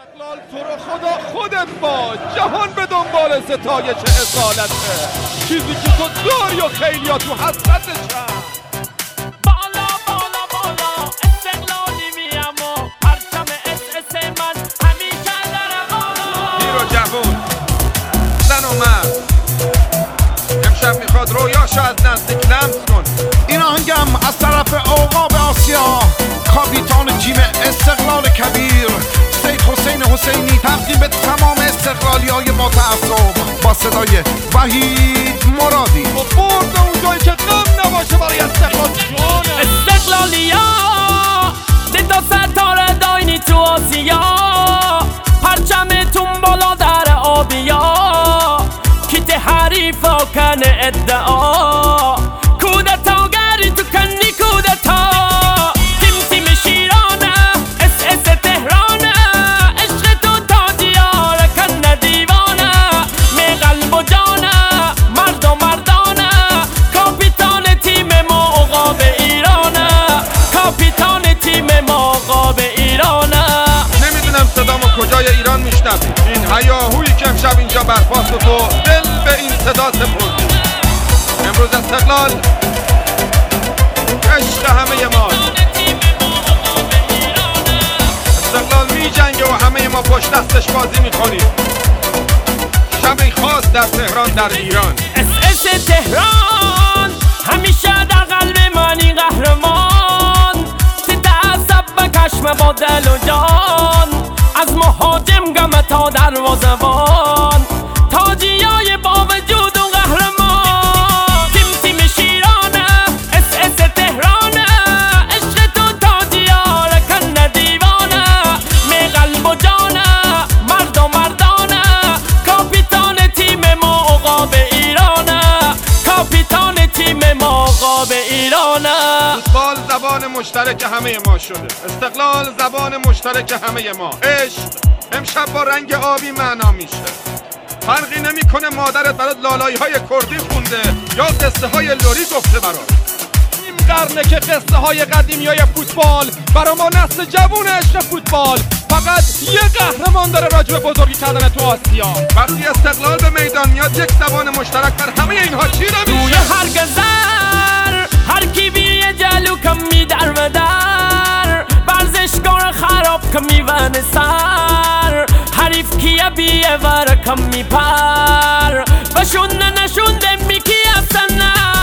استقلال تو رو خدا خودت باش، جهان به دنبال ستایش اصالته، چیزی که تو داری و خیلی ها تو حسرتشن. بالا بالا بالا استقلالی میم و پرچم اس من همیشه در بالا. پیر و جوون، زن و مرد، امشب میخواد رویاشو از نزدیک لمس کن. این آهنگم از طرف عقاب آسیا، کاپیتان تیم استقلال کبیر سید حسین حسینی، تقدیم به تمام استقلالی های با تعصب با صدای وحید مرادی. با برد اون جایی که غم نباشه برای استقلال جانه. استقلالی ها دیتا ستاره داینی تو آسیا، پرچمتون بالا در آبیا، کیت حریفا کنه ادعا، کودتاگری تو کنی کودتا، تیم شیرانه اس تهرانه، عشق تو تا دیاره کن دیوانه، می قلب و جانه مرد و مردانه، کاپیتان تیم ما عقاب ایرانه، کاپیتان تیم ما عقاب ایرانه. نمیدونم صدامو کجای ایران میشنوی، این هیاهویی که امشب اینجا برپاست و تو دل به این صدا سپردی. امروز استقلال عشق همه ما، استقلال می جنگه و همه ما پشت دستش بازی میکنیم. شبی خاص در تهران در ایران، اس تهران همیشه در قلب منی قهرمان، تتعصب به کشم با دل و جان، از مهاجم گم تا دروازه‌بان، تاجیای با وجود و قهرمان، تیم شیرانه اس تهرانه، عشق تو تاجیاره کن دیوانه، می قلب و جانه مرد و مردانه، کاپیتان تیم ما عقاب ایرانه، کاپیتان تیم ما عقاب ایرانه. فوتبال زبان مشترک همه ما شده، استقلال زبان مشترک همه ما. عشق امشب با رنگ آبی معنا میشه، فرقی نمیکنه مادرت برات لالایی های کردی خونده یا قصه های لوری گفته برات. این قرنه که قصه های قدیمی های فوتبال برا ما نسل جوون عشق فوتبال فقط یه قهرمان داره راجع به بزرگی کردن تو آسیا. وقتی استقلال به میدان میاد یک زبان مشترک بر همه اینها چیره میشه. توی هر گذر هر کی بیه جلو کم میدر و در، ورزشکار خراب کم میونه سر، حریف کیه بیه ور کم میپر، بشونه نشونده میکی اصلا